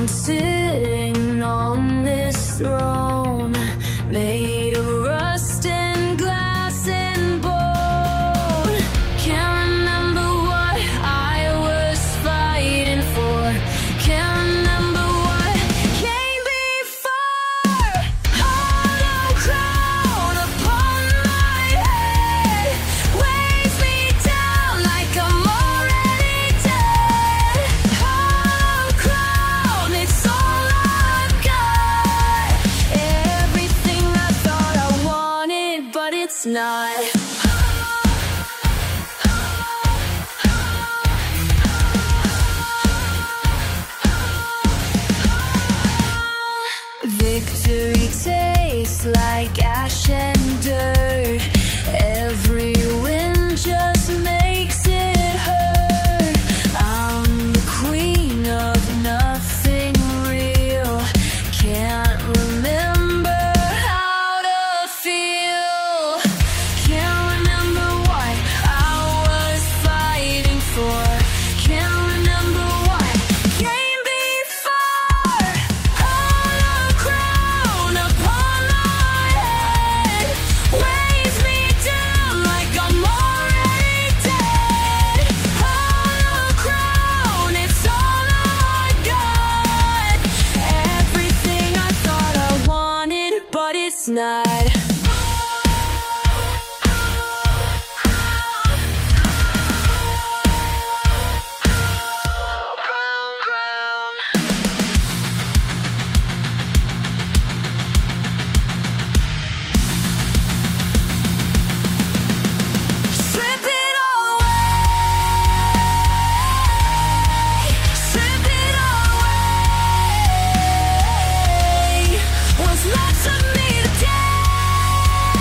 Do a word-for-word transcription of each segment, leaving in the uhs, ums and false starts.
sitting on this throne made of rust and glass and bone. Can't remember what I was fighting for. Can't remember what came before. Hollow crown upon my head weighs me down like I'm already dead. Hollow crown, it's all I've got. Everything I thought I wanted, but it's not. Victory tastes like ash and dirt. Every win just makes it hurt. I'm the queen of nothing real. Can't remember how to feel. Can't remember what I was fighting for. Can't remember what came before. Hollow crown upon my head weighs me down like I'm already dead. Hollow crown, it's all I got. Everything I thought I wanted, but it's not. Strip it away. Strip it away. What's left of me today?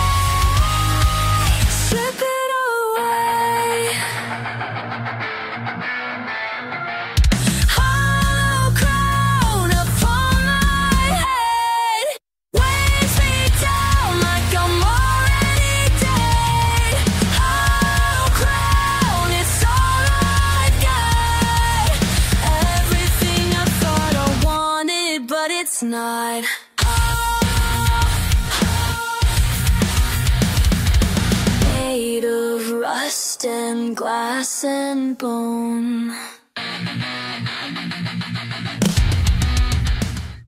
Strip it away. Hollow crown upon my head weighs me down like I'm already dead. Hollow crown, it's all I got. Everything I thought I wanted, but it's not. Made of rust and glass and bone.